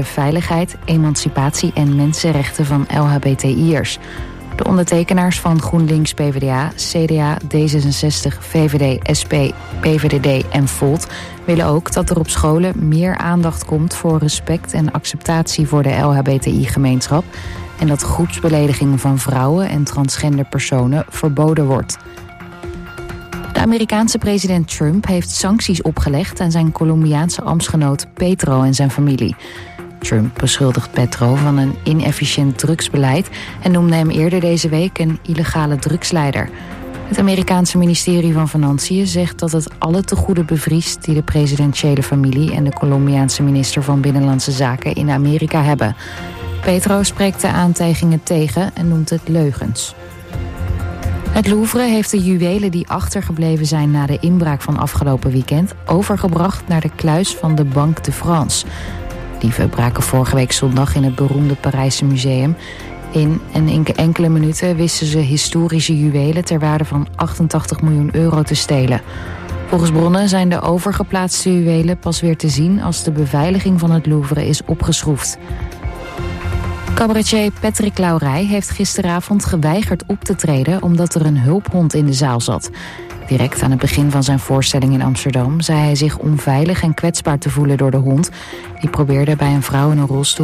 de veiligheid, emancipatie en mensenrechten van LHBTI'ers. De ondertekenaars van GroenLinks, PvdA, CDA, D66, VVD, SP, PVDD en Volt willen ook dat er op scholen meer aandacht komt voor respect en acceptatie voor de LHBTI-gemeenschap en dat groepsbelediging van vrouwen en transgender personen verboden wordt. De Amerikaanse president Trump heeft sancties opgelegd aan zijn Colombiaanse ambtsgenoot Petro en zijn familie. Trump beschuldigt Petro van een inefficiënt drugsbeleid en noemde hem eerder deze week een illegale drugsleider. Het Amerikaanse ministerie van Financiën zegt dat het alle tegoeden bevriest die de presidentiële familie en de Colombiaanse minister van Binnenlandse Zaken in Amerika hebben. Petro spreekt de aantijgingen tegen en noemt het leugens. Het Louvre heeft de juwelen die achtergebleven zijn na de inbraak van afgelopen weekend overgebracht naar de kluis van de Banque de France. Dieven braken vorige week zondag in het beroemde Parijse museum in en enkele minuten wisten ze historische juwelen ter waarde van 88 miljoen euro te stelen. Volgens bronnen zijn de overgeplaatste juwelen pas weer te zien als de beveiliging van het Louvre is opgeschroefd. Cabaretier Patrick Laurij heeft gisteravond geweigerd op te treden omdat er een hulphond in de zaal zat. Direct aan het begin van zijn voorstelling in Amsterdam zei hij zich onveilig en kwetsbaar te voelen door de hond. Die hoorde bij een vrouw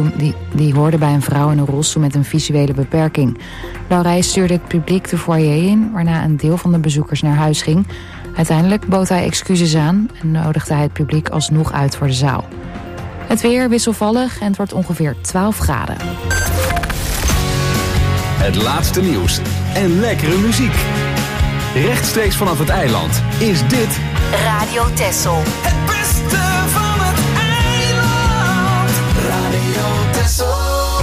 in een rolstoel met een visuele beperking. Laurij stuurde het publiek de foyer in, waarna een deel van de bezoekers naar huis ging. Uiteindelijk bood hij excuses aan en nodigde hij het publiek alsnog uit voor de zaal. Het weer wisselvallig en het wordt ongeveer 12 graden. Het laatste nieuws en lekkere muziek. Rechtstreeks vanaf het eiland is dit Radio Texel. Het beste van het eiland. Radio Texel.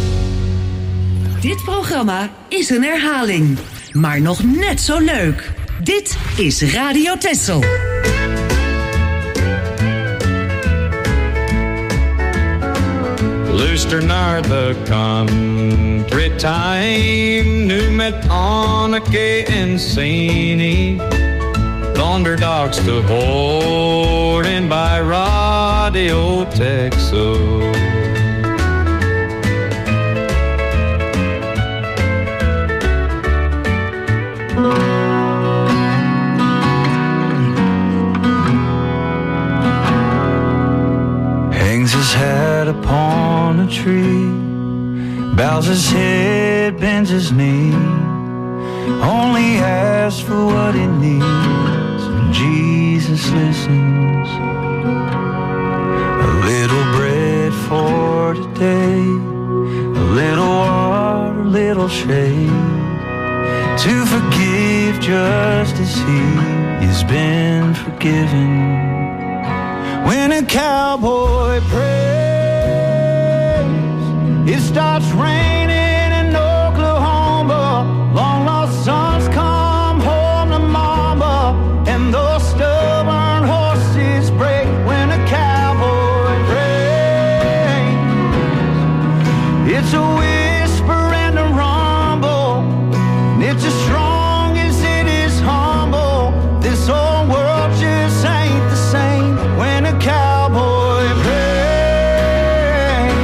Dit programma is een herhaling, maar nog net zo leuk. Dit is Radio Texel. Luister naar de country time, nu met Anneke en Sini. Thunderdogs te horen bij Radio Texel. Hangs his head upon a tree, bows his head, bends his knee, only asks for what he needs, and Jesus listens. A little bread for today, a little water, a little shade, to forgive just as he has been forgiven. When a cowboy prays, it starts raining in Oklahoma. Long lost sons come home to mama, and those stubborn horses break. When a cowboy prays, it's a whisper and a rumble, and it's as strong as it is humble. This old world just ain't the same when a cowboy prays.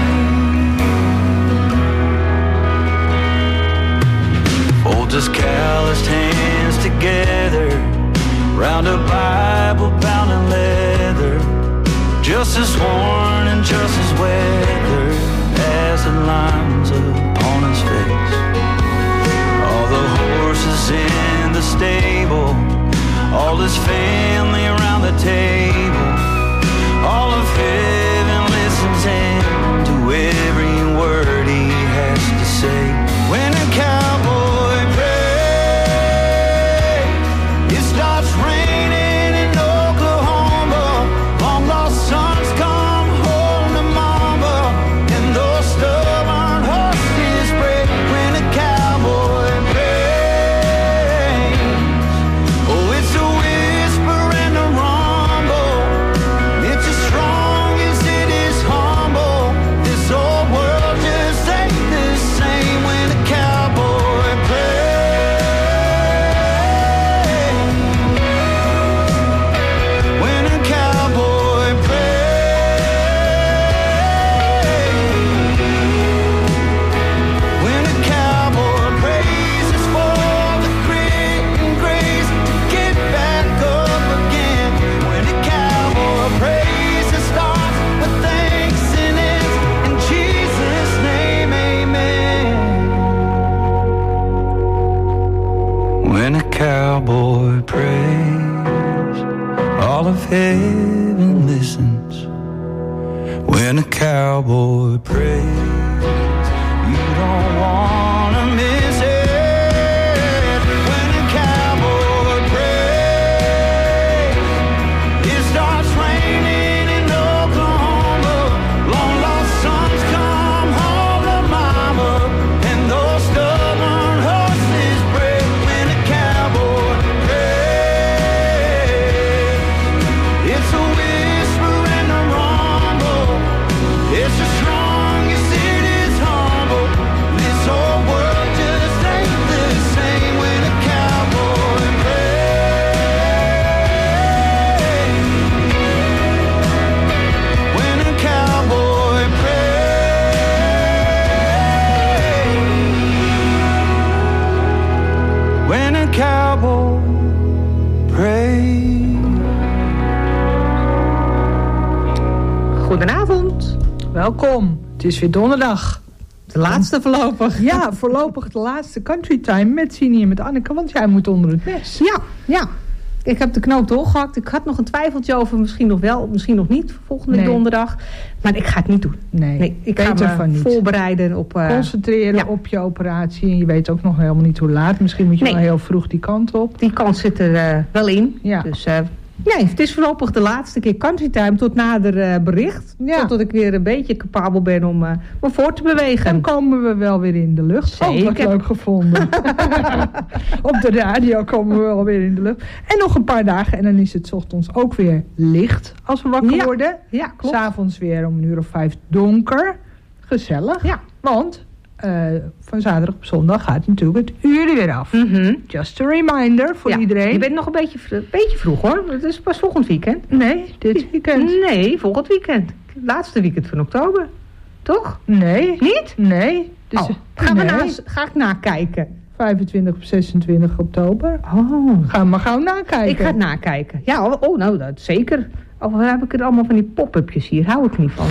Folds his calloused hands together round a Bible bound in leather, just as worn and just as weathered as the lines upon his face. All the horses in the stable, all his family around the table, all of heaven listens in to every word he has to say. When a cowboy prays, it starts raining in Oklahoma. Long lost sons come home to mama, and those stubborn horses break. When a cowboy prays, oh, it's a whisper and a rumble. cowboy prays. You don't wanna miss it when a cowboy prays. It starts raining in Oklahoma. Long lost sons come home to mama, and those stubborn horses break when a cowboy prays. It's a whisper and a rumble. It's the strongest, it is humble. This whole world just ain't the same when a cowboy prays. When a cowboy prays. When a cowboy prays. Goedenavond. Welkom. Het is weer donderdag. De laatste voorlopig. Ja, voorlopig de laatste Country Time met Sini en met Anneke, want jij moet onder het mes. Ja. Ik heb de knoop doorgehakt. Ik had nog een twijfeltje over misschien nog wel, misschien nog niet volgende donderdag. Maar ik ga het niet doen. Nee, ik ga me van niet. Voorbereiden op... Concentreren op je operatie. En je weet ook nog helemaal niet hoe laat. Misschien moet je wel heel vroeg die kant op. Die kant zit er wel in. Ja. Dus het is voorlopig de laatste keer Country Time tot nader bericht. Ja. Totdat ik weer een beetje capabel ben om me voor te bewegen. Dan komen we wel weer in de lucht. Zeker. Oh, wat leuk gevonden. Op de radio komen we wel weer in de lucht. En nog een paar dagen en dan is het 's ochtends ook weer licht als we wakker worden. Ja, klopt. 's Avonds weer om 5:00 donker. Gezellig. Ja. Want van zaterdag op zondag gaat natuurlijk het uur er weer af. Mhm. Just a reminder voor iedereen. Je bent nog een beetje vroeg hoor. Het is pas volgend weekend. Nee, dit weekend. Nee, volgend weekend. Laatste weekend van oktober. Toch? Nee. Niet? Nee. Dus, Ga ik nakijken. 25 op 26 oktober. Oh. Ga maar gauw nakijken. Ik ga het nakijken. Ja, nou dat zeker. Of heb ik er allemaal van die pop-upjes hier? Hou ik niet van.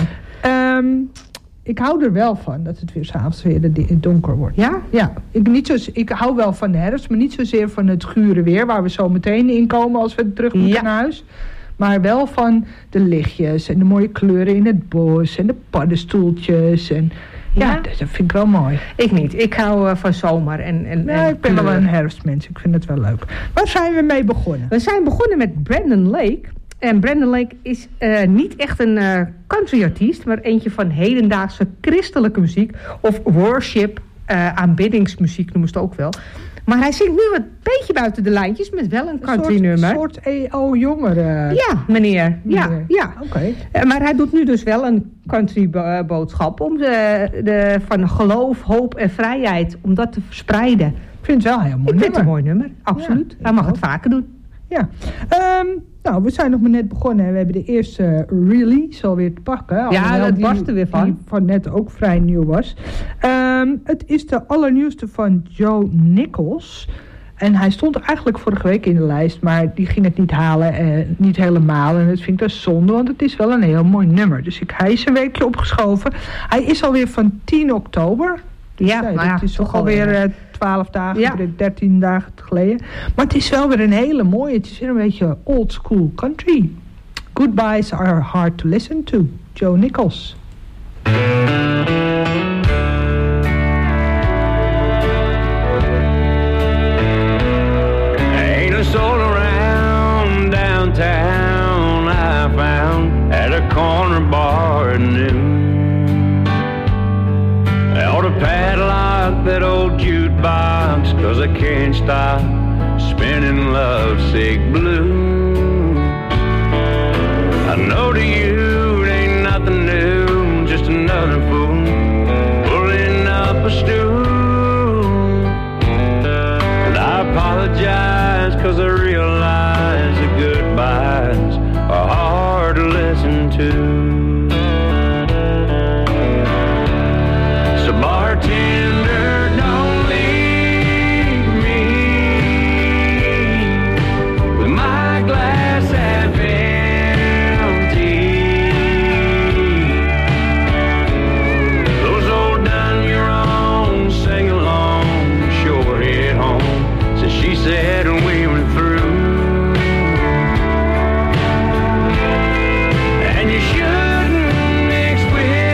Ik hou er wel van dat het weer 's avonds weer donker wordt. Ja? Ja. Ik hou wel van de herfst, maar niet zozeer van het gure weer, waar we zo meteen in komen als we terug moeten naar huis. Maar wel van de lichtjes en de mooie kleuren in het bos en de paddenstoeltjes. En ja, dat vind ik wel mooi. Ik niet. Ik hou van zomer. Ik ben wel een herfstmens. Ik vind het wel leuk. Waar zijn we mee begonnen? We zijn begonnen met Brandon Lake. En Brandon Lake is niet echt een country-artiest, maar eentje van hedendaagse christelijke muziek. Of worship, aanbiddingsmuziek noemen ze het ook wel. Maar hij zingt nu een beetje buiten de lijntjes met wel een country-nummer. Een soort EO-jongere. Ja, meneer. Ja. Oké. Maar hij doet nu dus wel een country-boodschap om van geloof, hoop en vrijheid, om dat te verspreiden. Ik vind het wel heel mooi. Ik vind het een mooi nummer, absoluut. Ja, hij mag het vaker doen. Ja. Nou, we zijn nog maar net begonnen. We hebben de eerste release alweer te pakken. Ja, dat barst er weer van. Die van net ook vrij nieuw was. Het is de allernieuwste van Joe Nichols. En hij stond eigenlijk vorige week in de lijst, maar die ging het niet halen. Niet helemaal. En dat vind ik dus zonde, want het is wel een heel mooi nummer. Dus hij is een weekje opgeschoven. Hij is alweer van 10 oktober. Dus ja, maar het is toch alweer 12 dagen, 13 dagen geleden. Maar het is wel weer een hele mooie. Het is weer een beetje old school country. Goodbyes are hard to listen to. Joe Nichols. Ain't a soul around downtown I found at a corner bar at noon. They ought to padlock that old jukebox, 'cause I can't stop spinning lovesick blues. I know to you it ain't nothing new, just another fool pulling up a stool. And I apologize 'cause I realize the goodbyes are hard to listen to. Bartender, don't leave me with my glass half empty. Those old done me wrong, sing along, sure hit home, since she said we were through. And you shouldn't expect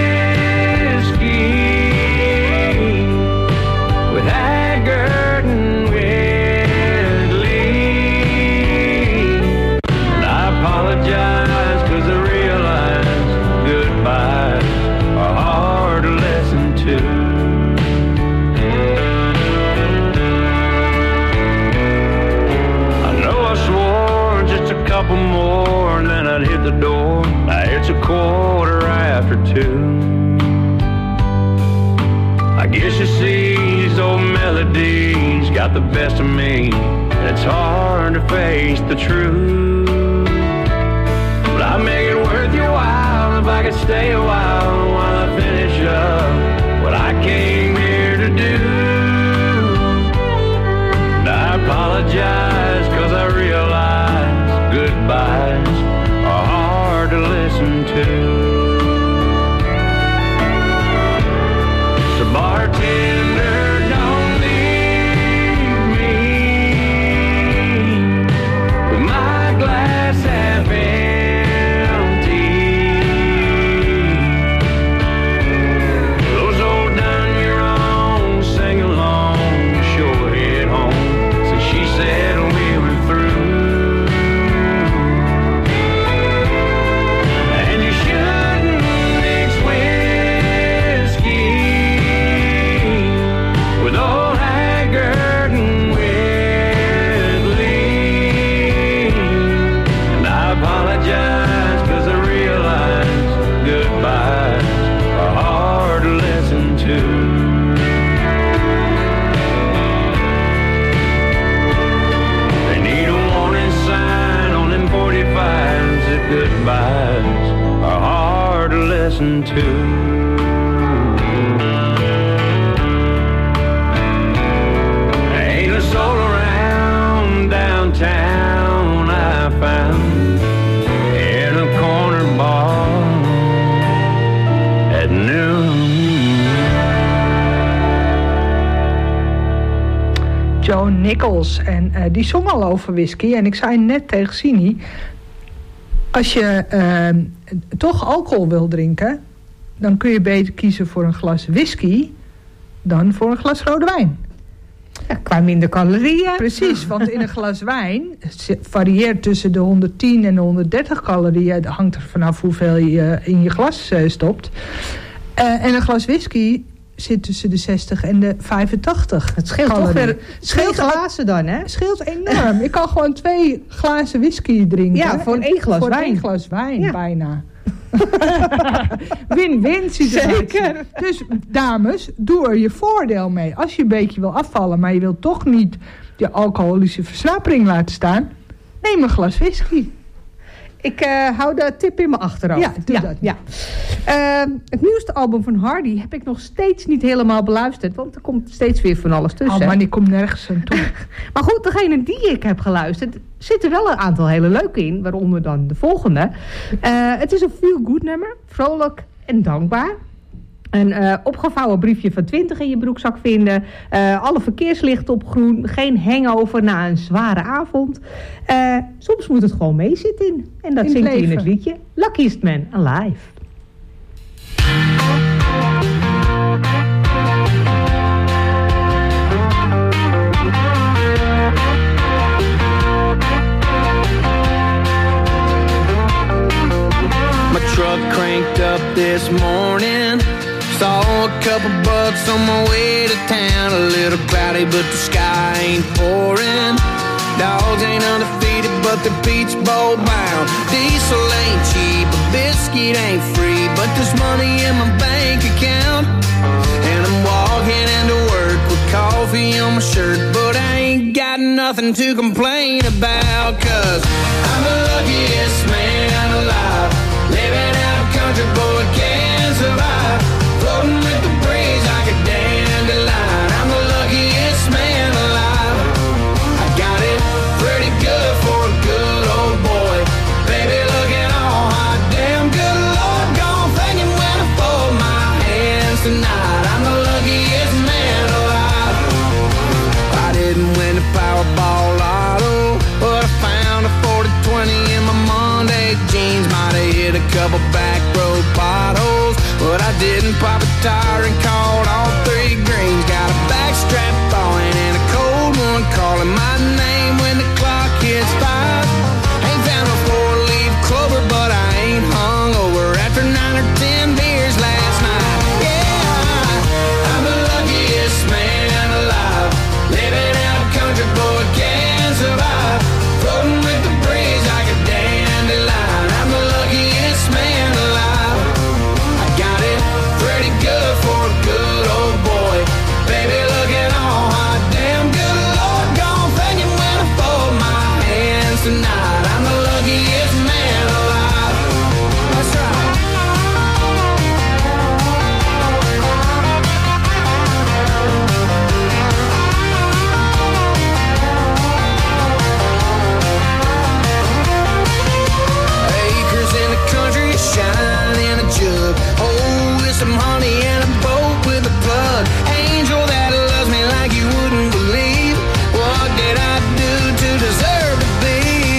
guess she sees old melodies got the best of me. It's hard to face the truth, but I make it worth your while if I could stay a while I finish up what I came here to do. And I apologize 'cause I realize goodbyes are hard to listen to. So bartender, don't leave me with my glass half empty. Those old done your own sing along, sure head home since she said we were through. And you shouldn't mix whiskey with old Haggard and Whitley. And I apologize 'cause I realize goodbyes are hard to listen to. They need a warning sign on them 45s that goodbyes are hard to listen to. Ain't a soul around downtown I found in a corner bar at noon. Joe Nichols. En die zong al over whisky. En ik zei net tegen Sini, als je toch alcohol wil drinken, dan kun je beter kiezen voor een glas whisky dan voor een glas rode wijn. Ja, qua minder calorieën. Precies, want in een glas wijn varieert tussen de 110 en de 130 calorieën. Dat hangt er vanaf hoeveel je in je glas stopt. En een glas whisky zit tussen de 60 en de 85. Het scheelt calorieën. toch weer scheelt glazen dan, hè? Het scheelt enorm. Ik kan gewoon 2 glazen whisky drinken. Ja, voor 1 glas voor wijn. 1 glas wijn, Ja. bijna. Win-win situatie. Zeker. Dus dames, doe er je voordeel mee. Als je een beetje wil afvallen, maar je wilt toch niet je alcoholische versnapering laten staan, neem een glas whisky. Ik hou de tip in mijn achterhoofd. Ja, doe dat. Ja. Het nieuwste album van Hardy heb ik nog steeds niet helemaal beluisterd. Want er komt steeds weer van alles tussen. Oh man, ik kom nergens aan toe. Maar goed, degene die ik heb geluisterd, zit er wel een aantal hele leuke in. Waaronder dan de volgende. Het is een feel-good nummer. Vrolijk en dankbaar. Een opgevouwen briefje van 20 in je broekzak vinden. Alle verkeerslichten op groen. Geen hangover na een zware avond. Soms moet het gewoon meezitten. En dat zingt hij in het liedje. Luckiest Man Alive. My truck cranked up this morning. Saw a couple bucks on my way to town. A little cloudy, but the sky ain't pouring. Dogs ain't undefeated, but they're Peach Bowl bound. Diesel ain't cheap, a biscuit ain't free, but there's money in my bank account. And I'm walking into work with coffee on my shirt, but I ain't got nothing to complain about, 'cause I'm the luckiest man alive. Living out country, boy, can't survive. Floating with the breeze like a dandelion. I'm the luckiest man alive. I got it pretty good for a good old boy. Baby, look at all my damn good Lord gone thinking when I fold my hands tonight. I'm the luckiest man alive. I didn't win the Powerball lotto, but I found a 40-20 in my Monday jeans. Might have hit a couple back road potholes, but I didn't pop a tire and called all 3 greens. Got a backstrap falling and a cold one calling my name when the clock hits 5. Ain't found a 4-leaf clover, but I ain't hung over after 9 or 10 beers last night. Yeah, I'm the luckiest man alive. Living out country, boy, can't survive. Floating with the breeze like a dandelion. I'm the luckiest man alive. I got it pretty good for a good some honey and a boat with a plug. Angel that loves me like you wouldn't believe. What did I do to deserve to be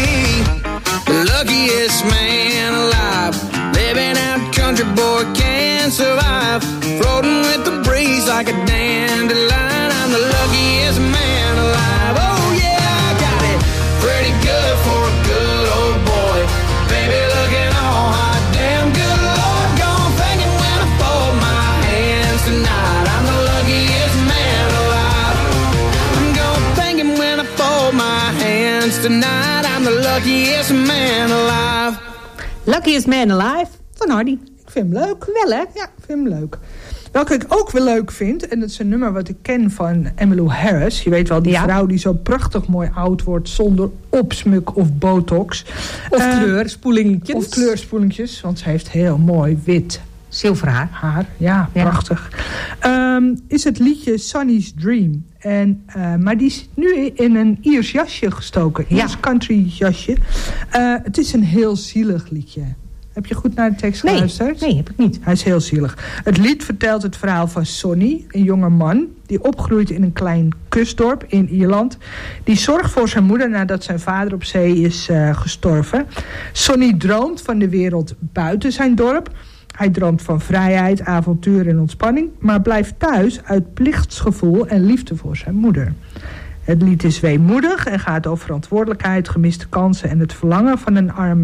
the luckiest man alive? Living out country boy can't survive. Floating with the breeze like a dandelion. I'm the luckiest man alive. Oh yeah, I got it pretty good for a good old boy. Baby looking all hot, damn good Lord. Gone thinking when I fold my hands tonight. I'm the luckiest man alive. I'm gone thinking when I fold my hands tonight. I'm the luckiest man alive. Luckiest Man Alive van Hardy. Ik vind hem leuk. Wel, hè? Ja, ik vind hem leuk. Welke ik ook wel leuk vind, en dat is een nummer wat ik ken van Emmylou Harris. Je weet wel, die vrouw die zo prachtig mooi oud wordt zonder opsmuk of botox. Of kleurspoelingetjes. Of kleurspoelingjes, want ze heeft heel mooi wit zilverhaar. Ja, prachtig. Is het liedje Sonny's Dream. Maar die zit nu in een Iers jasje gestoken. Iers country jasje. Het is een heel zielig liedje. Heb je goed naar de tekst geluisterd? Nee, heb ik niet. Hij is heel zielig. Het lied vertelt het verhaal van Sonny, een jonge man die opgroeit in een klein kustdorp in Ierland. Die zorgt voor zijn moeder nadat zijn vader op zee is gestorven. Sonny droomt van de wereld buiten zijn dorp. Hij droomt van vrijheid, avontuur en ontspanning, maar blijft thuis uit plichtsgevoel en liefde voor zijn moeder. Het lied is weemoedig en gaat over verantwoordelijkheid, gemiste kansen en het verlangen van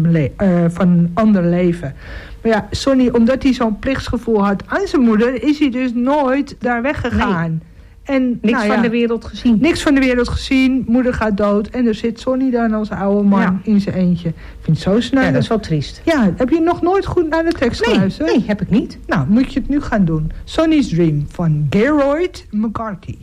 een ander leven. Maar ja, Sonny, omdat hij zo'n plichtsgevoel had aan zijn moeder, is hij dus nooit daar weggegaan. Nee. En, niks van de wereld gezien. Niks van de wereld gezien, moeder gaat dood en er zit Sonny dan als oude man in zijn eentje. Ik vind het zo snel. Ja, dat is wel triest. Ja, heb je nog nooit goed naar de tekst geluisterd? Nee, heb ik niet. Nou, moet je het nu gaan doen. Sonny's Dream van Geroyd McCarthy.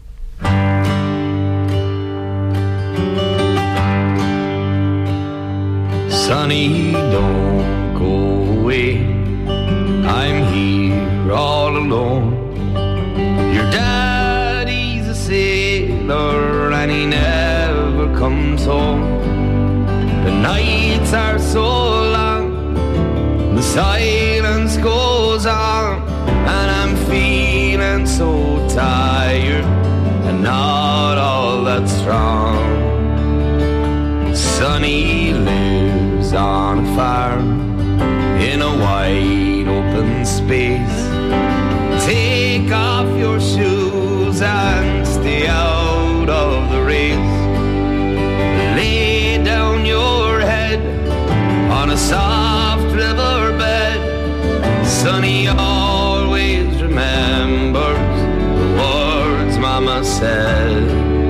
Sonny, don't go away. I'm here all alone. Your daddy's a sailor and he never comes home. The nights are so long, the silence goes on, and I'm feeling so tired and not all that strong. Sonny lives on a farm in a wide open space. Take off your shoes and stay out of the race. Lay down your head on a soft riverbed. Sonny always remembers the words Mama said.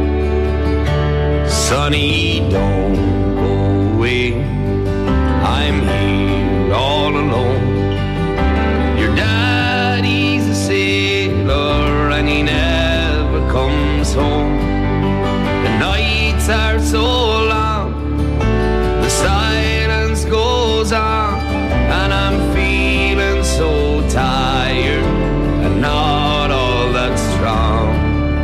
Sonny, don't go away. I'm here all alone. Your daddy's a sailor and he never comes home. The nights are so long, the silence goes on, and I'm feeling so tired and not all that strong.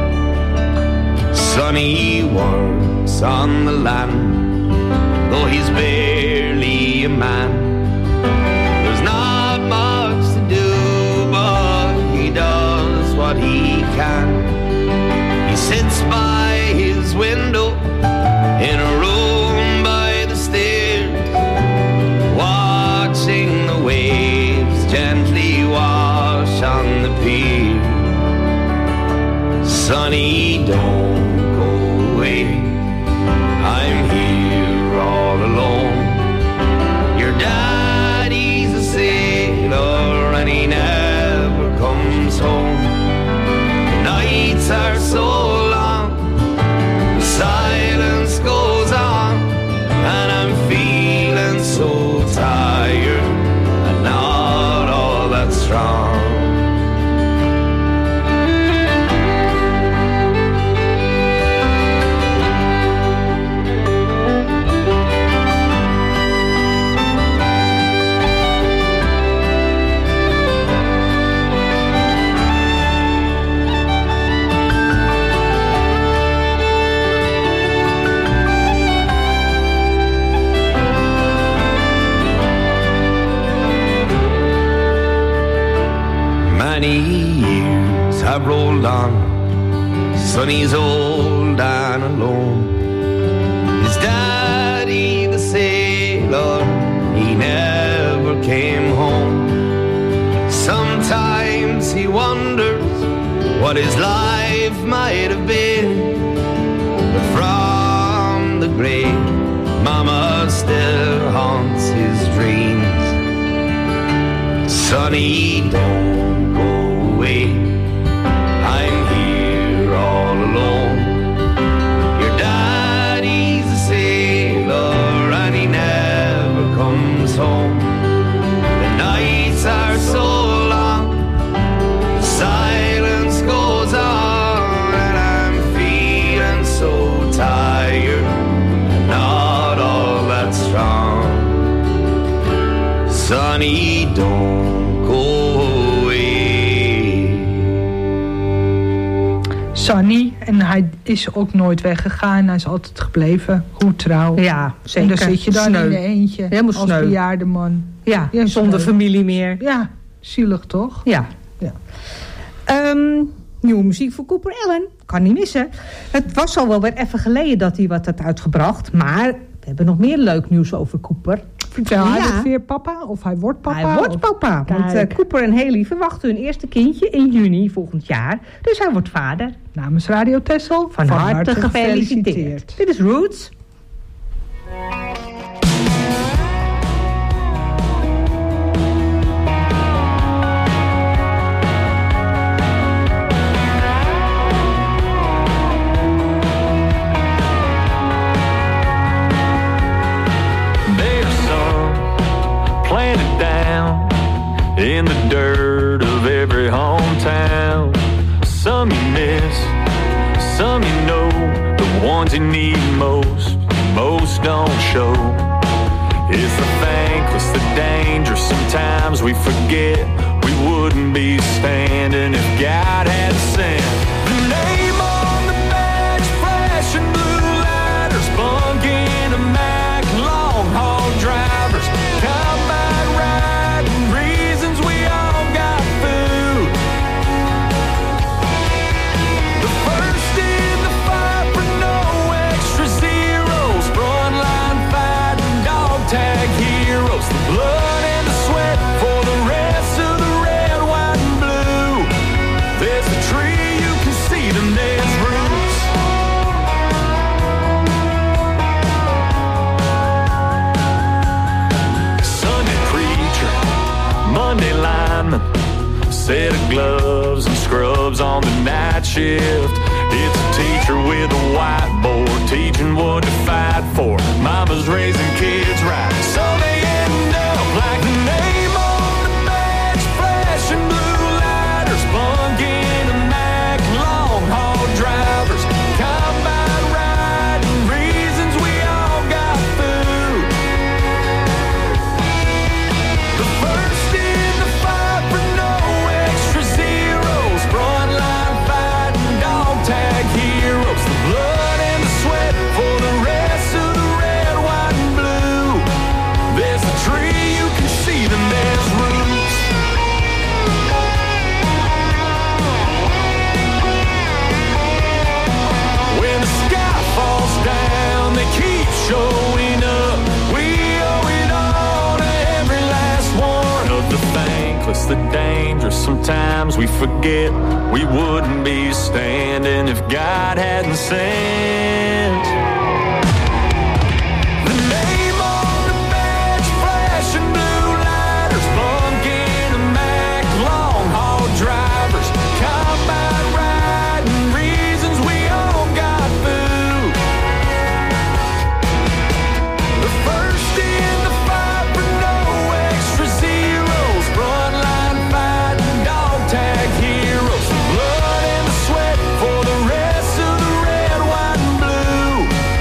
Sonny works on the land, though he's barely a man. There's not much to do, but he does what he can. He sits by his window in a room by the stairs, watching the waves gently wash on the pier. Sonny, don't go away. I'm here all alone. Your daddy's a sailor and he never comes home. The nights are so long, the silence goes on, and I'm feeling so tired and not all that strong. 90 years have rolled on. Sonny's old and alone. His daddy, the sailor, he never came home. Sometimes he wonders what his life might have been. But from the grave, Mama still haunts his dreams. Sonny, don't go away. I'm here all alone. Your daddy's a sailor and he never comes home. The nights are so long, the silence goes on, and I'm feeling so tired, not all that strong. Sonny, don't go away. Sonny, en hij is ook nooit weggegaan. Hij is altijd gebleven. Hoe trouw. Ja, zeker. En dan zit je dan Sneu. in een eentje. Helemaal als sneu. bejaarde man. Ja, Ja, zonder sneu. familie meer. Ja, zielig toch? Ja. Ja. Nieuwe muziek voor Cooper Allen. Kan niet missen. Het was al wel weer even geleden dat hij wat had uitgebracht. Maar we hebben nog meer leuk nieuws over Cooper. Vertel, hij Ja. wordt weer papa? Of hij wordt papa? Hij wordt of- papa. Want Kijk. Cooper en Haley verwachten hun eerste kindje in juni volgend jaar. Dus hij wordt vader. Namens Radio Texel, Van harte gefeliciteerd. Dit is Roots. There's some planted down in the dirt of every hometown. Some you miss, some you know, the ones you need most, most don't show. It's the thankless, the dangerous, sometimes we forget we wouldn't be standing if God had sent. The name on the badge, flashing blue lighters, bunking a Mac, long haul drivers, combine riding, reasons we all got food. The first in the fight for no extra zeros, frontline fighting, dog tag heroes, the blood and the sweat for the rest of the red, white and blue. There's a tree, you can see them, there's roots. Sunday preacher, Monday lineman, set of gloves and scrubs on the night shift. It's a teacher with a whiteboard, teaching what to fight for. Mama's raising kids right, so they end up like the name on the badge, flashing blue lighters, bunking a Mac, long haul drivers, combine riding, reasons we all got food. The first in the fight for no extra zeros, frontline fighting, dog tag heroes, the blood and the sweat for the rest of the red, white and blue. There's a tree, you can see them, there's roots. When the sky falls down, they keep showing up. We owe it all to every last one of the thankless, the dangerous. Sometimes we forget we wouldn't be standing if God hadn't sent. The name on the badge, flashing blue lighters, bunking a Mac, long haul drivers, combine riding, reasons we all got food. The first in the fight for no extra zeros, frontline fighting, dog tag heroes, the blood and the sweat for the rest of the red, white and blue.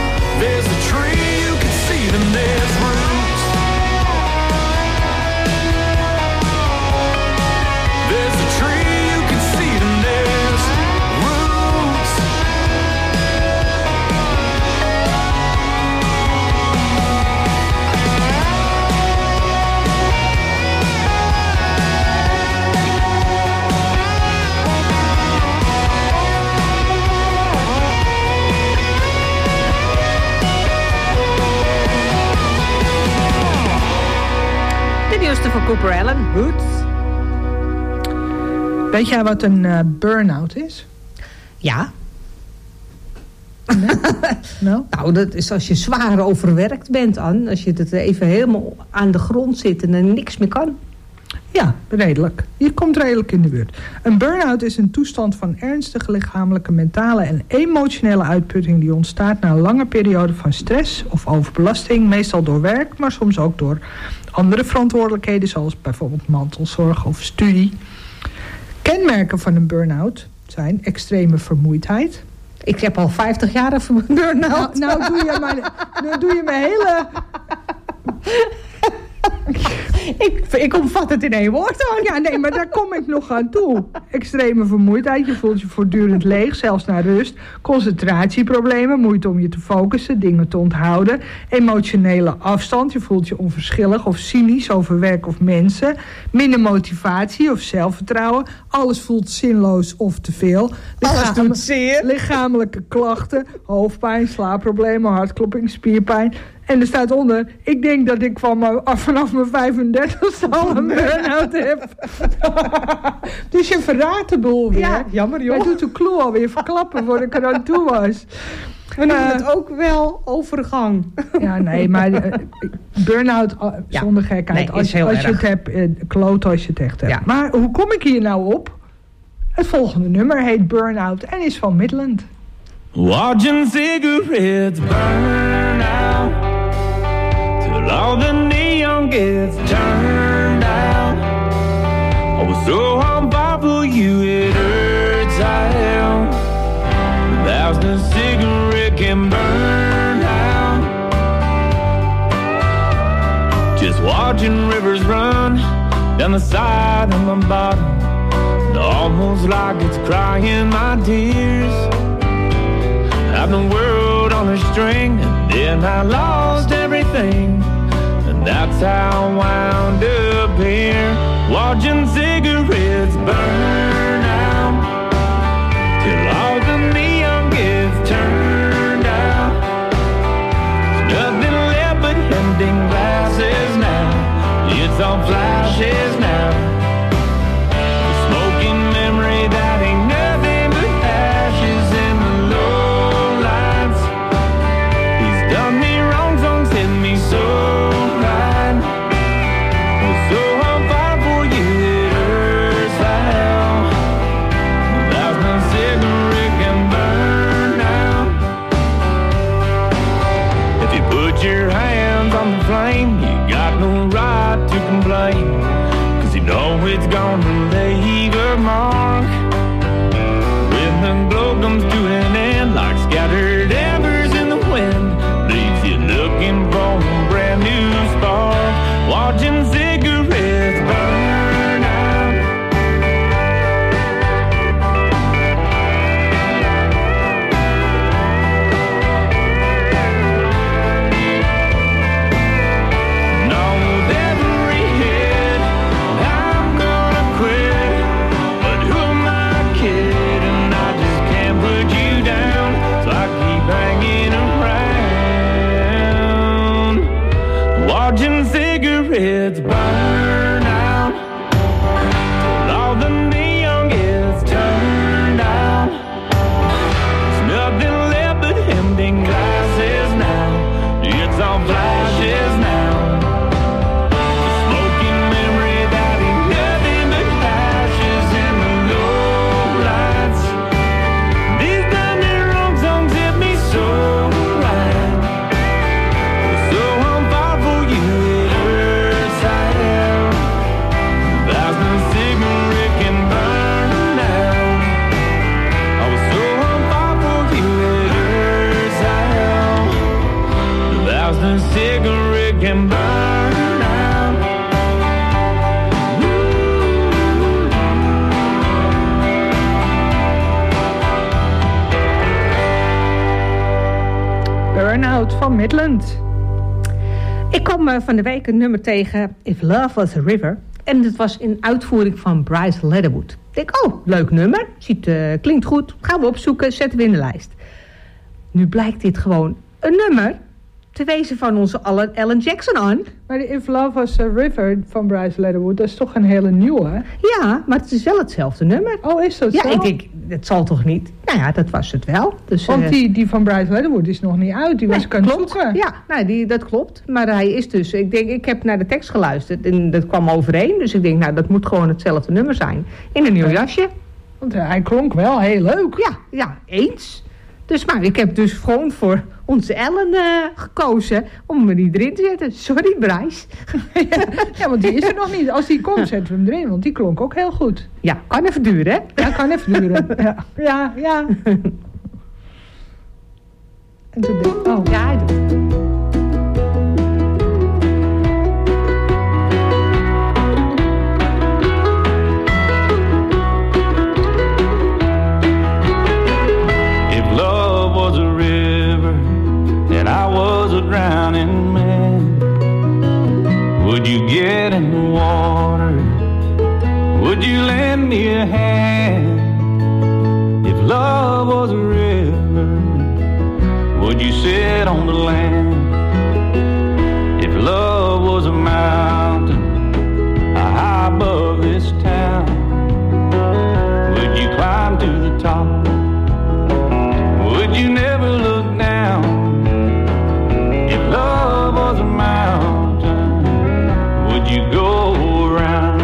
Cooper Allen, Hoods. Weet jij wat een burn-out is? Ja. Nee? Nou, dat is als je zwaar overwerkt bent, Ann. Als je het even helemaal aan de grond zit en er niks meer kan. Ja, redelijk. Je komt redelijk in de buurt. Een burn-out is een toestand van ernstige lichamelijke, mentale en emotionele uitputting die ontstaat na een lange periode van stress of overbelasting, meestal door werk, maar soms ook door andere verantwoordelijkheden, zoals bijvoorbeeld mantelzorg of studie. Kenmerken van een burn-out zijn extreme vermoeidheid. Ik heb al 50 jaar een burn-out. Nou doe je mijn hele... Ik omvat het in één woord hoor. Ja, nee, maar daar kom ik nog aan toe. Extreme vermoeidheid, je voelt je voortdurend leeg, zelfs naar rust. Concentratieproblemen, moeite om je te focussen, dingen te onthouden. Emotionele afstand, je voelt je onverschillig of cynisch over werk of mensen. Minder motivatie of zelfvertrouwen. Alles voelt zinloos of te veel. Alles doet zeer. Lichamelijke klachten, hoofdpijn, slaapproblemen, hartklopping, spierpijn. En er staat onder, ik denk dat ik vanaf mijn 35e al een burn-out heb. Dus je verraadt de boel weer. Ja, jammer joh. Hij doet de clue alweer verklappen voordat ik er aan toe was. We noemen het ook wel overgang. Ja, nee, maar burn-out zonder gekheid. Nee, als je het hebt, kloot als je het echt hebt. Ja. Maar hoe kom ik hier nou op? Het volgende nummer heet Burn-out en is van Midland. Watching cigarettes burn out till all the neon gets turned out. I was so on fire for you, it hurts how without the cigarette can burn out. Just watching rivers run down the side of my bottom, almost like it's crying my tears. Had the world on a string, and then I lost everything, and that's how I wound up here, watching cigarettes burn out, till all the neon gets turned out. There's nothing left but empty glasses now, it's all flashes now, the smoking memory that ain't nothing but ashes in the done me wrong, songs hit me so right. Was so on fire for you, it hurts how without no cigarette can burn out. If you put your hands on the flame, you got no right to complain, 'cause you know it's gonna leave a mark. When the glow comes to an end, like scattered embers in the wind, looking for a brand new spark, watching cigarettes burn out. Now with every hit, I'm gonna quit, but who am I kidding? I just can't put you down, so I keep hanging around, watching cigarettes burn out, till all the neon gets turned out. There's nothing left but empty glasses now, it's all flashes now, the smoking memory that ain't nothing but ashes in the low lights. These done me wrong songs hit me so right. So on fire for you, it hurts how without no cigarette can burn out. I was so on fire for you, it hurts how without no cigarette can burn out. Burn-out van Midland. Ik kwam van de week een nummer tegen, If Love Was a River. En het was in uitvoering van Bryce Leatherwood. Ik denk, oh, leuk nummer. Klinkt goed. Gaan we opzoeken, zetten we in de lijst. Nu blijkt dit gewoon een nummer te wezen van onze Alan Jackson aan. Maar die If Love Was a River van Bryce Leatherwood, dat is toch een hele nieuwe? Ja, maar het is wel hetzelfde nummer. Oh, is dat ja, zo? Ja, ik denk, dat zal toch niet? Nou ja, dat was het wel. Dus, want die van Bryce Leatherwood is nog niet uit. Die was ik aan het zoeken. Ja, nou, dat klopt. Maar hij is dus... Ik heb naar de tekst geluisterd en dat kwam overeen. Dus ik denk, nou, dat moet gewoon hetzelfde nummer zijn. In een nieuw jasje. Want hij klonk wel heel leuk. Ja, eens. Dus, maar ik heb dus gewoon voor onze Ellen gekozen om me die erin te zetten. Sorry, Bryce. Ja, want die is er nog niet. Als die komt, zetten we hem erin. Want die klonk ook heel goed. Ja, kan even duren, hè? Ja, kan even duren. Ja. En toen denk ik, oh. Ja, hij doet het. Drowning man, would you get in the water? Would you lend me a hand? If love was a river, would you sit on the land? If love was a mountain high above this town, would you climb to the top? Would you never look down? Love was a mountain, would you go around?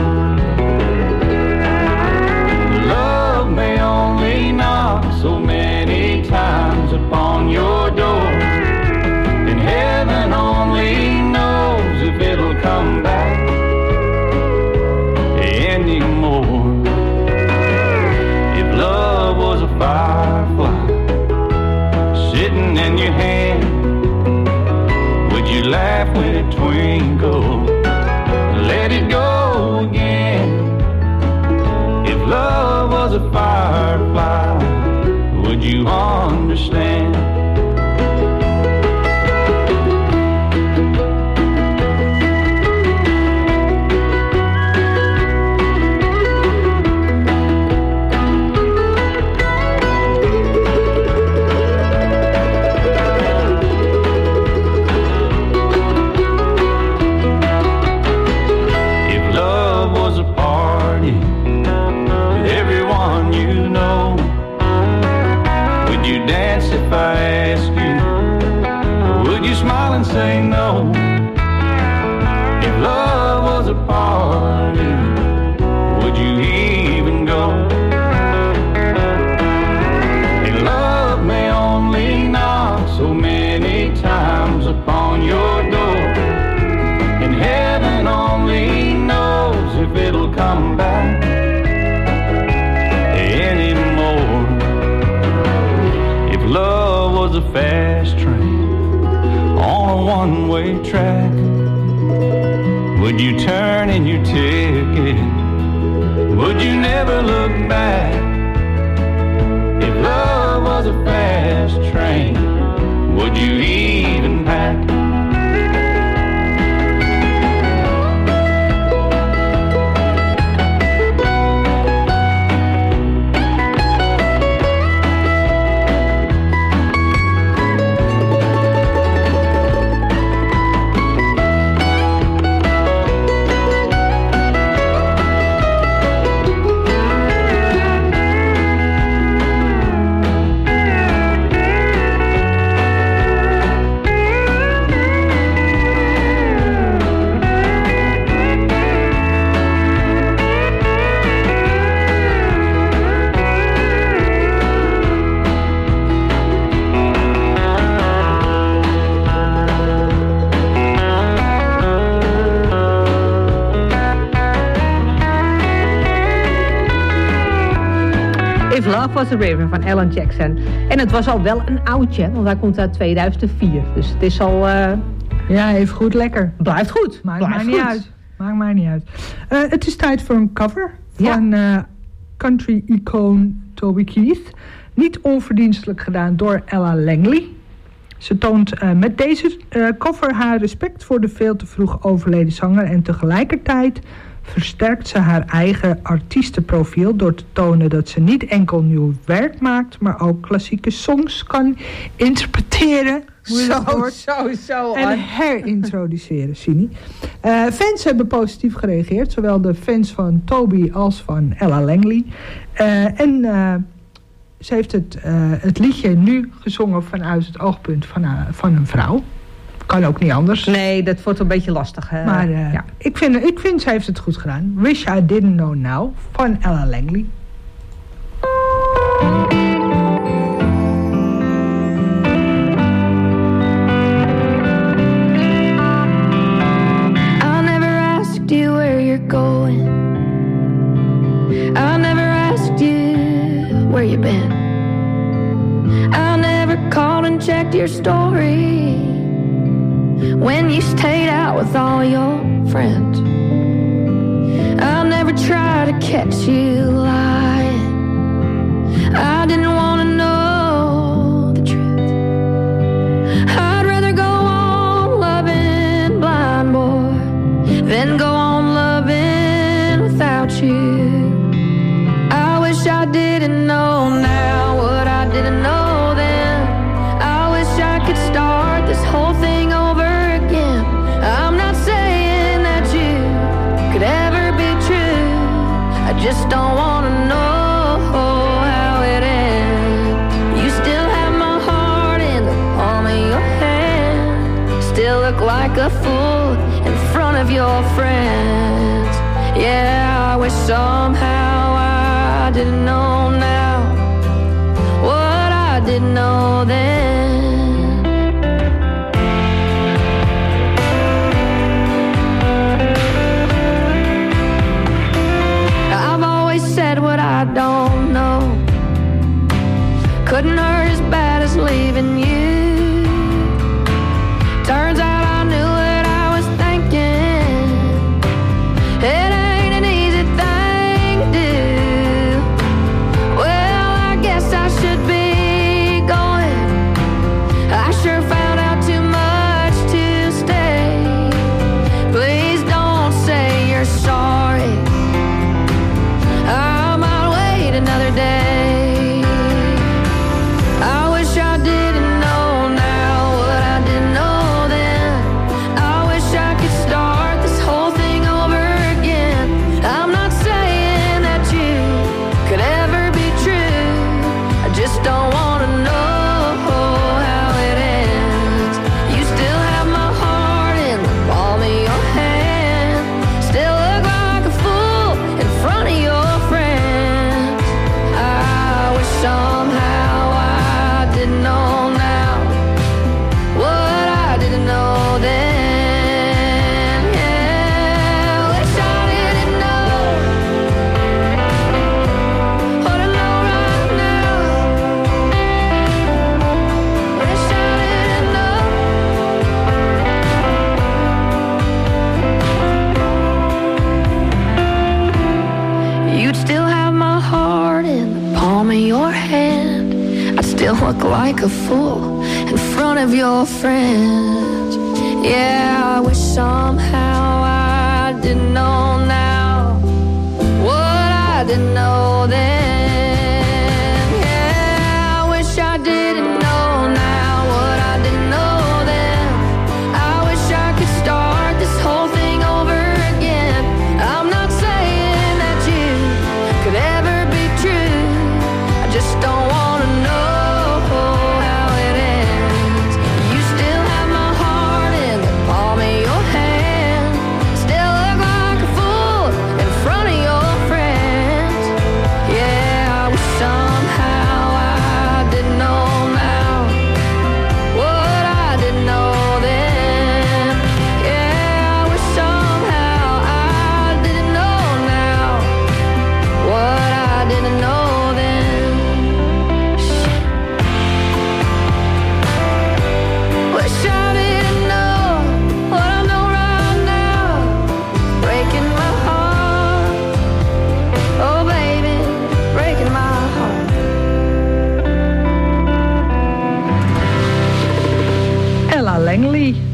Love may only knock so many times upon your door, and heaven only knows if it'll come back anymore. If love was a firefly sitting in your hand, you laugh when it twinkles, let it go again. If love was a firefly, would you understand? If I ask you, would you smile and say no? If love was a party, would you even go? And love may only knock so many times upon your door, and heaven only knows if it'll come back anymore. Love was a fast train on a one-way track, would you turn in your ticket? Would you never look back? If love was a fast train, would you even pack? If Love Was a River van Alan Jackson. En het was al wel een oudje, want hij komt uit 2004. Dus het is al... Ja, even goed lekker. Blijft goed. Maakt mij niet uit. Het is tijd voor een cover van country-icoon Toby Keith. Niet onverdienstelijk gedaan door Ella Langley. Ze toont met deze cover haar respect voor de veel te vroeg overleden zanger. En tegelijkertijd versterkt ze haar eigen artiestenprofiel door te tonen dat ze niet enkel nieuw werk maakt, maar ook klassieke songs kan interpreteren Zo. En herintroduceren, Sini. Fans hebben positief gereageerd. Zowel de fans van Toby als van Ella Langley. Ze heeft het liedje nu gezongen vanuit het oogpunt van een vrouw. Kan ook niet anders. Nee, dat wordt een beetje lastig. Maar ik vind ze heeft het goed gedaan. Wish I Didn't Know Now van Ella Langley. I never asked you where you're going. I never asked you where you've been. I never called and checked your story when you stayed out with all your friends. I never tried to catch you lying. I didn't want to know the truth. I'd rather go on loving blind, boy, than go on loving without you. I wish I didn't know now what I didn't know then. I wish I could start this whole thing over again. I'm not saying that you could ever be true. I just don't want to know how it ends. You still have my heart in the palm of your hand. Still look like a fool in front of your friends. Yeah, I wish somehow I didn't know now what I didn't know then. I've always said what I don't know. Couldn't hurt as bad as leaving you. Turns out I knew what I was thinking. It ain't an easy thing to do. Well, I guess I should be going. I sure found out too much to stay. Please don't say you're sorry. I might wait another day. I wish I didn't know now what I didn't know then. I wish I could start this whole thing over again. I'm not saying that you could ever be true. I just don't want to know how it ends. You still have my heart in the palm of your hand. Still look like a fool in front of your friends. I wish somehow I didn't know now what I didn't know then. Yeah, wish I didn't know what I know right now. Wish I didn't know. You'd still have my heart in the palm of your hand. I'd still look like a fool in front of your friends. Yeah, I wish somehow I didn't know now what I didn't know then. Yeah, I wish I didn't know now what I didn't know then. I wish I could start this whole thing over again. I'm not saying that you could ever be true. I just don't want to know how it ends. You still have my heart in the palm of your hand. Still look like a fool in front of your friends. Yeah, I wish somehow I didn't know now what I didn't know then. Yeah, I wish somehow I didn't know now what I didn't know then.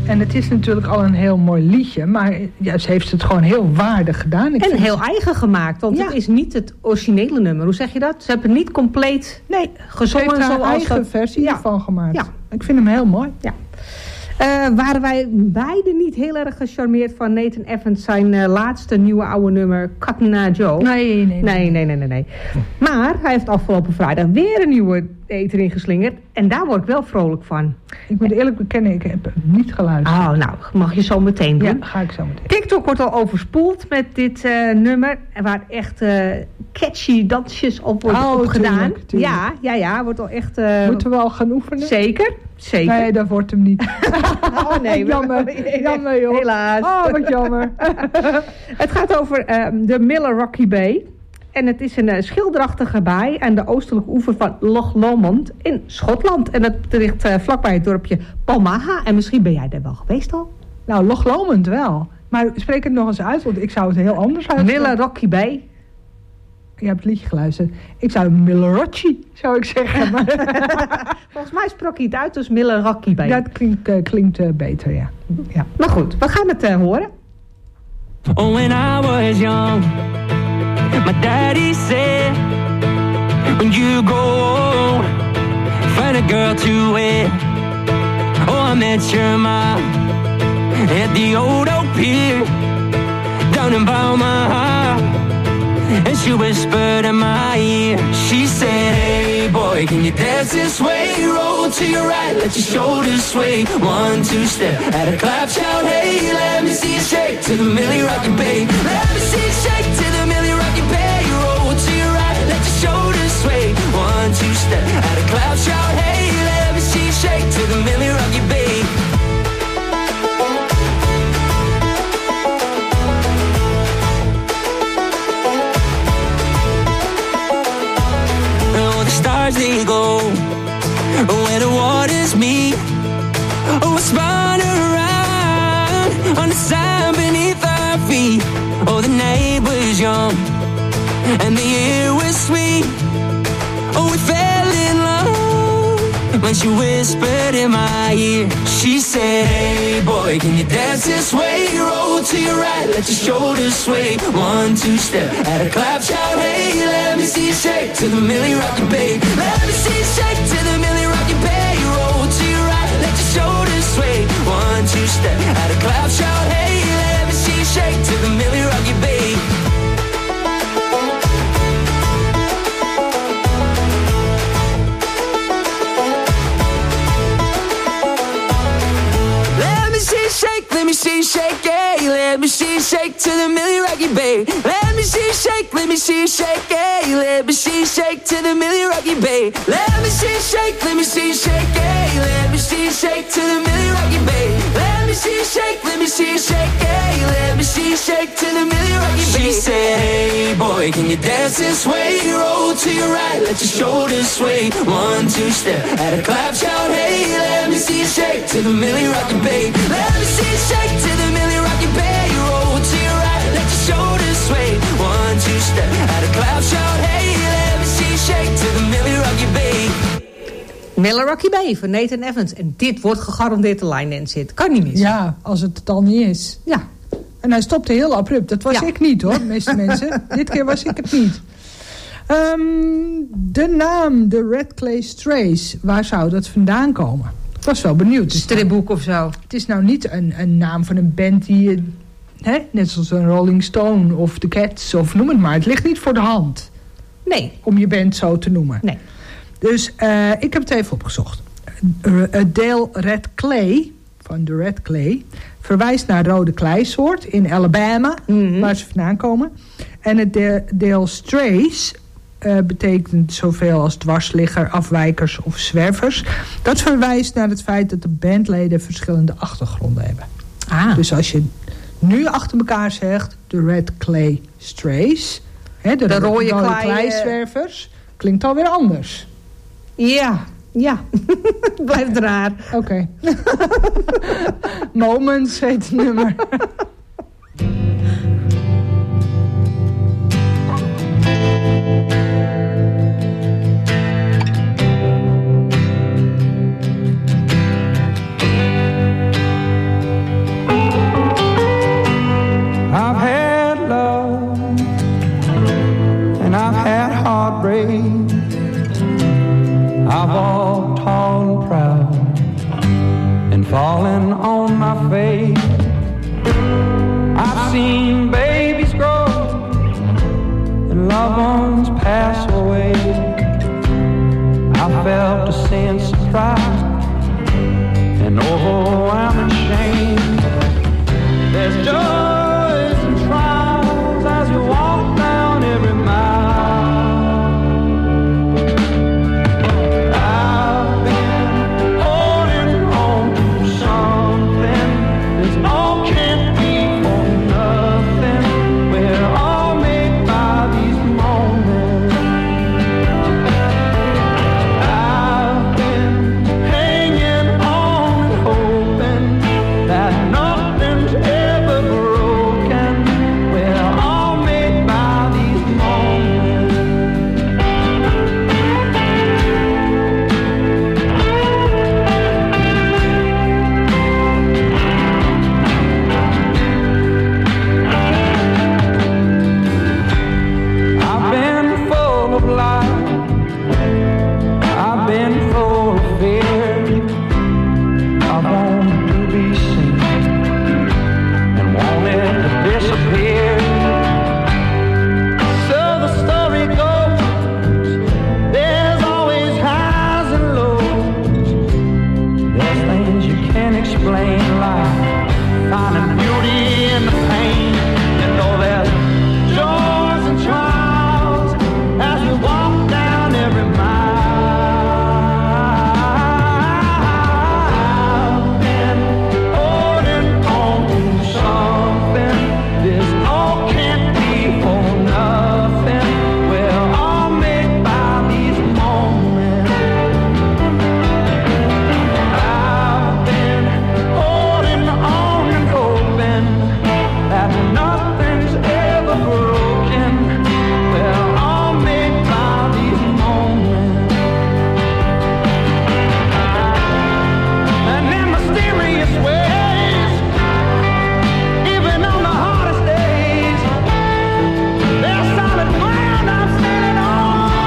En het is natuurlijk al een heel mooi liedje, maar ja, ze heeft het gewoon heel waardig gedaan. En heel eigen gemaakt, want het is niet het originele nummer. Hoe zeg je dat? Ze hebben het niet compleet gezongen. Ze heeft haar eigen versie ervan gemaakt. Ja. Ik vind hem heel mooi. Ja. Waren wij beide niet heel erg gecharmeerd van Nathan Evans zijn laatste nieuwe oude nummer Cotton Eye Joe? Nee. Maar hij heeft afgelopen vrijdag weer een nieuwe erin geslingerd. En daar word ik wel vrolijk van. Ik moet eerlijk bekennen, ik heb hem niet geluisterd. Oh, nou, mag je zo meteen doen. Ja, ga ik zo meteen. TikTok wordt al overspoeld met dit nummer. Waar echt catchy dansjes op wordt opgedaan. Tuurlijk. Ja, wordt al echt... Moeten we al gaan oefenen? Zeker. Nee, dat wordt hem niet. Oh nee, jammer joh. Helaas. Oh, wat jammer. Het gaat over de Miller-Rocky Bay. En het is een schilderachtige baai aan de oostelijke oever van Loch Lomond in Schotland. En dat ligt vlakbij het dorpje Palmaha. En misschien ben jij daar wel geweest al? Nou, Loch Lomond wel. Maar spreek het nog eens uit, want ik zou het heel anders uitspreken. Miller-Rocky Bay. Je hebt het liedje geluisterd. Ik zou Miller-Rocky, zou ik zeggen. Maar volgens mij sprak hij het uit als Miller-Rocky Bay. Dat klinkt beter, ja. Maar goed, we gaan het horen. Oh, when I was young, my daddy said, when you grow old, find a girl to wed. Oh, I met your mom at the old oak pier down in Palma. And she whispered in my ear, she said, hey boy, can you dance this way? Roll to your right, let your shoulders sway. 1, 2 step, at a clap, shout, hey, let me see you shake to the Millie Rocky Bay. Let me see you shake to the Millie Rocky Bay. Roll to your right, let your shoulders sway. 1, 2 step, at a clap, shout, hey, let me see you shake to the Millie Rocky Bay. Stars they go where the waters meet. Oh, we spun around on the sand beneath our feet. Oh, the night was young and the air was sweet. Oh, we fell in love when she whispered in my ear. She said, hey boy, can you dance this way? Roll to your right, let your shoulders sway. 1, 2 step, at a clap, shout, hey, let me see you shake to the Millie Rocky Bay. Let me see you shake to the Millie Rocky Bay. Roll to your right, let your shoulders sway. 1, 2 step, at a clap, shout, hey, let me see you shake to the Millie Rocky Bay. Let me see you shake, yeah. Let me see you shake to the Millie Rocky Bay. Let me see you shake, let me see you shake, yeah. Let me see you shake to the Millie Rocky Bay. Let me see you shake, let me see you shake, yeah. Let me see you shake to the Millie Rocky Bay. Let me see you shake, let me see you shake, yeah. Let me see you shake to the Millie Rocky Bay. She said, hey boy, can you dance this way? Roll to your right, let your shoulders sway. 1, 2 step, at a clap, shout, hey. Let me see you shake to the Millie Rocky Bay. Let me see you shake to the Millie Rocky Bay. Roll to your right, let your shoulders sway. 1, 2 step, at a clap, shout, hey. Let me see you shake to the Millie Rocky Bay. Miller-Rocky Bay van Nathan Evans. En dit wordt gegarandeerd de line dance zit. Kan niet missen. Ja, als het al niet is. Ja. En hij stopte heel abrupt. Dat was ik niet hoor, meeste mensen. Dit keer was ik het niet. De naam, de Red Clay Strays. Waar zou dat vandaan komen? Ik was wel benieuwd. Stripboek of zo. Het is nou niet een naam van een band die... net zoals een Rolling Stone of The Cats of noem het maar. Het ligt niet voor de hand. Nee. Om je band zo te noemen. Nee. Dus ik heb het even opgezocht. Dale Red Clay, van de Red Clay, verwijst naar rode kleisoort in Alabama, waar ze vandaan komen. En het Dale Strays betekent zoveel als dwarsligger, afwijkers of zwervers. Dat verwijst naar het feit dat de bandleden verschillende achtergronden hebben. Ah. Dus als je nu achter elkaar zegt, de Red Clay Strays, de rode kleizwervers, klinkt alweer anders. Ja. Blijft raar. Oké. Moments heet het nummer. way. I've walked tall and proud and fallen on my face. I've seen babies grow and loved ones pass away. I felt a sense of pride and overwhelming shame. There's joys and trials as you walk down every mile. I've been holding on to something. This all can't be for nothing. We're all made by these moments. I've been hanging on and hoping that nothing's ever broken. We're all made by these moments. I've been full of life. I've been full of fear. I wanted to be seen and wanted to disappear. So the story goes, there's always highs and lows. There's things you can't explain, like finding beauty in the pain. And though there's joys and trials as we walk down every mile. I've been holding on to something. This all can't be for nothing. We're all made by these moments. I've been holding on and hoping that nothing's ever broken. We're all made by these moments. And in mysterious ways, even on the hardest days, there's solid ground I'm standing on.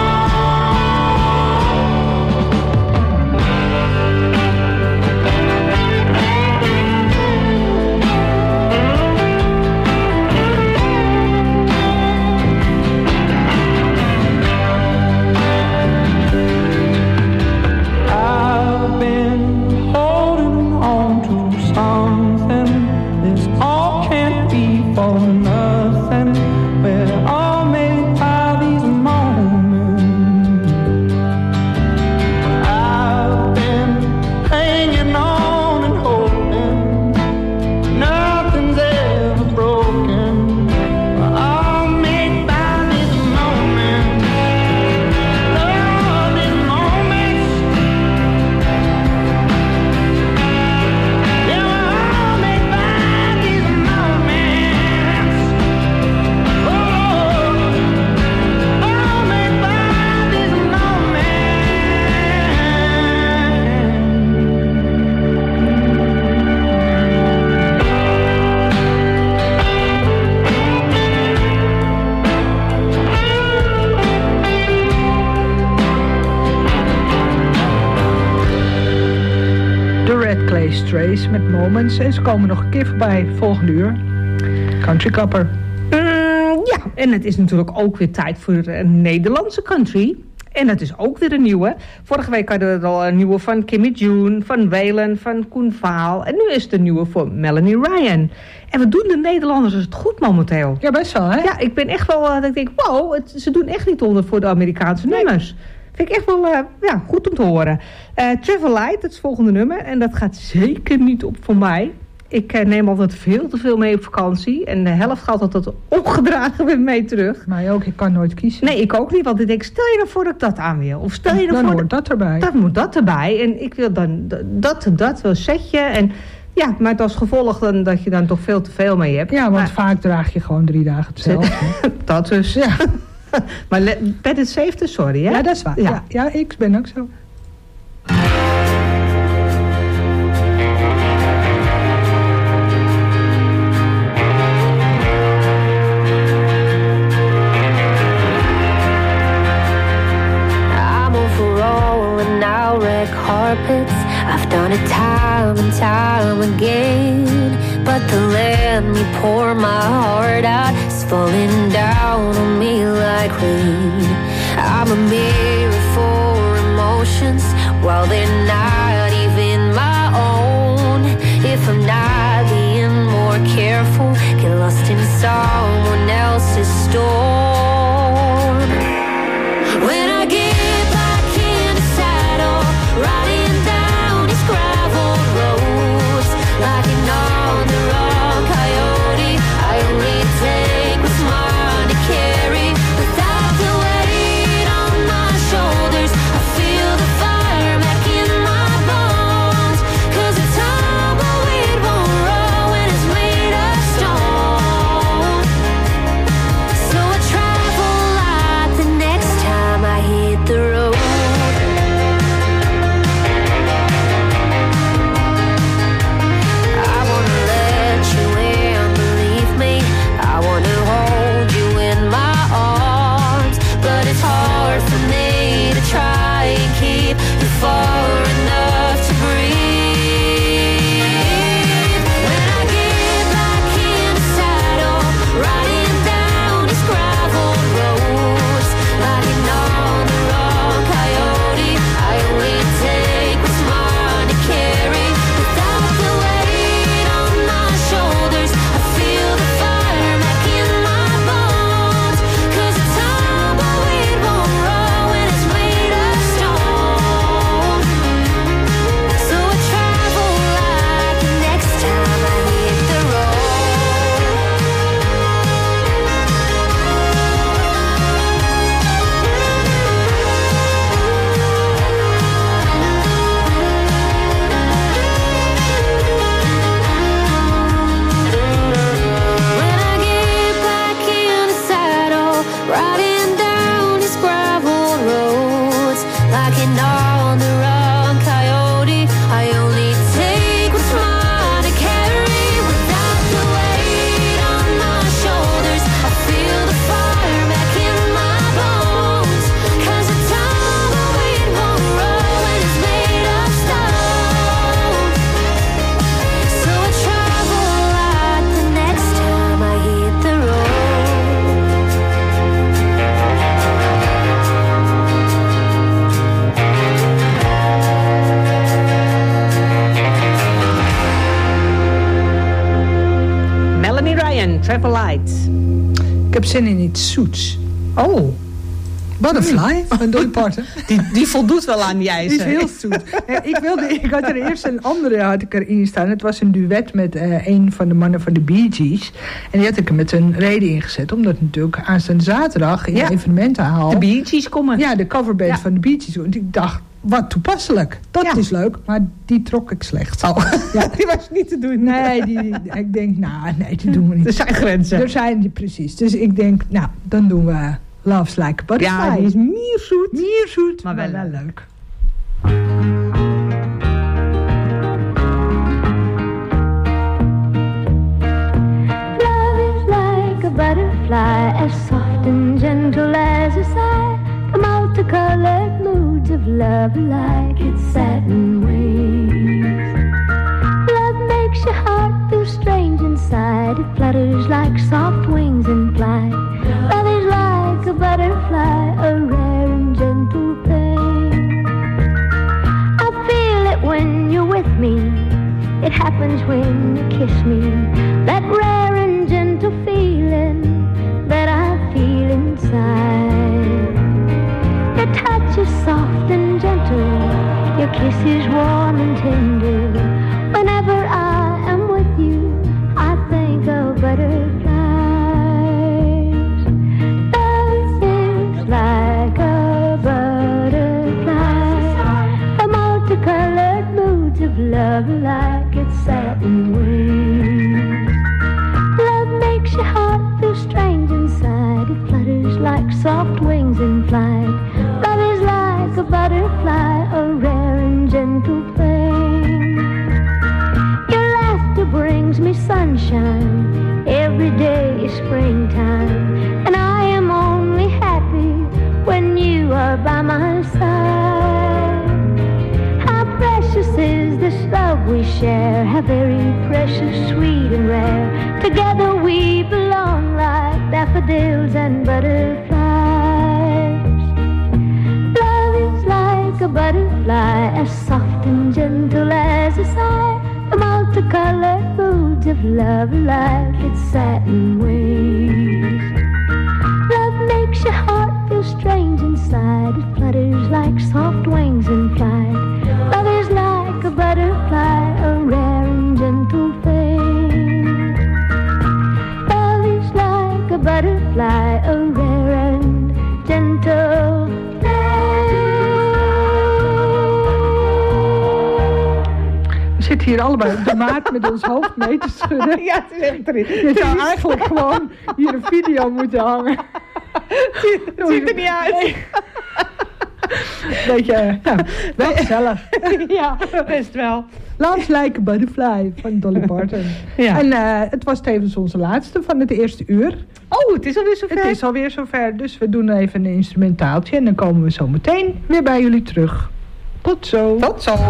I've been holding on to something. This all can't be for nothing. We're all made by these moments. I've been hanging on and hoping nothing's ever broken. We're all made by these moments. Love these moments. Yeah, we're all made by these moments. Oh, all made by these moments. De Red Clay Strays met Moments. En ze komen nog een keer voorbij volgende uur. Country Kapper. Ja, en het is natuurlijk ook weer tijd voor een Nederlandse country. En dat is ook weer een nieuwe. Vorige week hadden we al een nieuwe van Kimmy June, van Waylon, van Koen Vaal. En nu is het een nieuwe voor Melanie Ryan. En wat doen de Nederlanders het goed momenteel? Ja, best wel, hè? Ja, ik ben echt wel, dat ik denk, wow, ze doen echt niet onder voor de Amerikaanse nummers. Vind ik echt wel goed om te horen. Travel Light, dat is het volgende nummer. En dat gaat zeker niet op voor mij. Ik neem altijd veel te veel mee op vakantie. En de helft gaat altijd opgedragen weer mee terug. Maar ook, ik kan nooit kiezen. Nee, ik ook niet. Want ik denk, stel je nou voor dat ik dat aan wil. Of stel je nou dan voor hoort dat erbij. Dat moet dat erbij. En ik wil dan dat wel setje. En ja, maar als gevolg dan dat je dan toch veel te veel mee hebt. Ja, want maar vaak draag je gewoon 3 dagen hetzelfde. dat dus. Ja. Maar bed het safety, sorry, hè? Ja, dat is waar. Ja. Ja, ik ben ook zo. carpets. I've done it time and time again. But the let me pour my heart out is falling down on me like rain. I'm a mirror for emotions while they're not even my own. If I'm not being more careful, get lost in someone else's storm. When I get back in the saddle, riding down these gravel roads, like an on the wrong coyote, I only take what's mine to carry. Without the weight on my shoulders, I feel the fire back in my bones. 'Cause the tumbleweed won't roll when it's made of stone. So I travel light the next time I hit the road. I wanna let you in, believe me. I wanna hold you in my arms, but it's hard for me to try and keep you far enough to breathe. When I get back in the saddle, riding down these gravel roads, like an on the wrong coyote, I only take what's mine to carry. Without the weight on my shoulders, I feel the fire back in my bones. 'Cause the tumbleweed won't roll when it's made of stone. So I travel like the next time I hit the road. When I get back in the saddle, riding down these gravel roads, like an on the run coyote, I only take what's mine to carry. Without the weight on my shoulders, I feel the fire back in my bones. 'Cause the tumbleweed won't roll when it's made of stone. So I travel light the next time I hit the road. Melanie Ryan, Travel Light. Ik heb zin in iets zoets. Oh, Butterfly van Dolly Parton. die voldoet wel aan die Die eisen. is heel zoet. Ik had er eerst een andere had ik erin staan. Het was een duet met een van de mannen van de Bee Gees. En die had ik er met een reden ingezet. Omdat natuurlijk aanstaande zaterdag in de evenementenhaal... De Bee Gees komen. Ja, de coverband van de Bee Gees. Want ik dacht, wat toepasselijk. Dat is leuk. Maar die trok ik slecht. Oh, ja. Die was niet te doen. Nee, ik denk, nee, die doen we niet. Er zijn grenzen. Er zijn, precies. Dus ik denk, dan doen we Love's Like a Butterfly. Ja, die is mierzoet. Mierzoet, maar wel leuk. Love is like a butterfly, as soft and gentle as a sigh. The multicolored moods of love like its satin wings. Love makes your heart feel strange inside. It flutters like soft wings in flight. Love is like a butterfly, a rare and gentle thing. I feel it when you're with me. It happens when you kiss me. That rare and gentle feeling that I feel inside. Your touch is soft and gentle. Your kiss is warm and tender. Whenever I am with you, I think of butterflies. Love is like a butterfly. The multicolored moods of love like its satin wings. Love makes your heart feel strange inside. It flutters like soft wings in flight. Love is like a butterfly, a rare and gentle thing. we share, how very precious, sweet and rare. Together we belong like daffodils and butterflies. Love is like a butterfly, as soft and gentle as a sigh. The multicolored moods of love are like its satin wings. Love makes your heart feel strange inside. It flutters like soft wings in flight. Love is like a butterfly, a rare and gentle thing. Love is like a butterfly, a rare and gentle We zitten hier allebei op de maat met ons hoofd mee te schudden. Ja, het is echt erin. Je zou eigenlijk gewoon hier een video moeten hangen. Het ziet er niet uit. Nee. Beetje, wel gezellig. Ja, best wel. Love's Like a Butterfly van Dolly Parton. Ja. En het was tevens onze laatste van het eerste uur. Oh, het is alweer zover. Het is alweer zover, dus we doen even een instrumentaaltje. En dan komen we zo meteen weer bij jullie terug. Tot zo. Tot zo.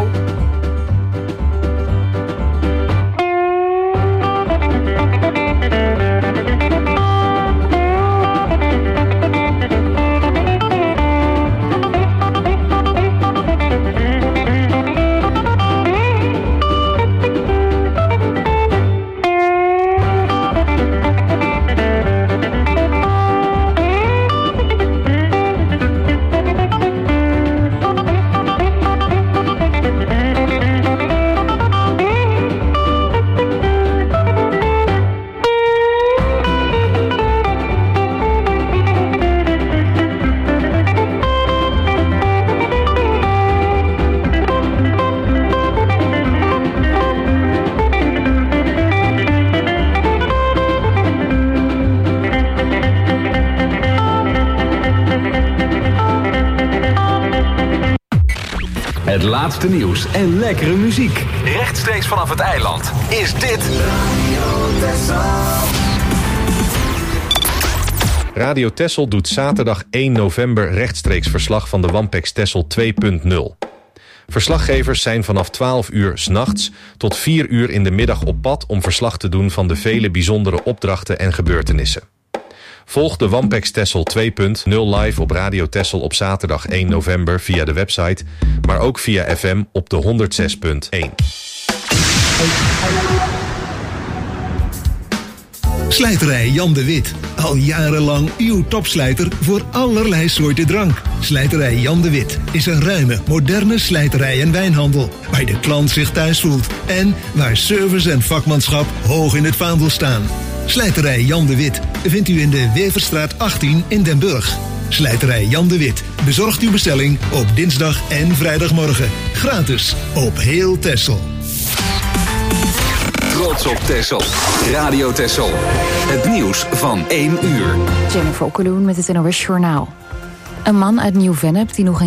Het laatste nieuws en lekkere muziek. Rechtstreeks vanaf het eiland. Is dit Radio Texel doet zaterdag 1 november rechtstreeks verslag van de Wampex Texel 2.0. Verslaggevers zijn vanaf 12 uur 's nachts tot 4 uur in de middag op pad om verslag te doen van de vele bijzondere opdrachten en gebeurtenissen. Volg de Wampex Texel 2.0 live op Radio Texel op zaterdag 1 november via de website, maar ook via FM op de 106.1. Slijterij Jan de Wit. Al jarenlang uw topslijter voor allerlei soorten drank. Slijterij Jan de Wit is een ruime, moderne slijterij en wijnhandel, waar de klant zich thuis voelt en waar service en vakmanschap hoog in het vaandel staan. Slijterij Jan de Wit vindt u in de Weverstraat 18 in Den Burg. Slijterij Jan de Wit bezorgt uw bestelling op dinsdag en vrijdagmorgen. Gratis op heel Texel. Trots op Texel. Radio Texel. Het nieuws van 1 uur. Jennifer Okkeloen met het NOS Journaal. Een man uit Nieuw-Vennep die nog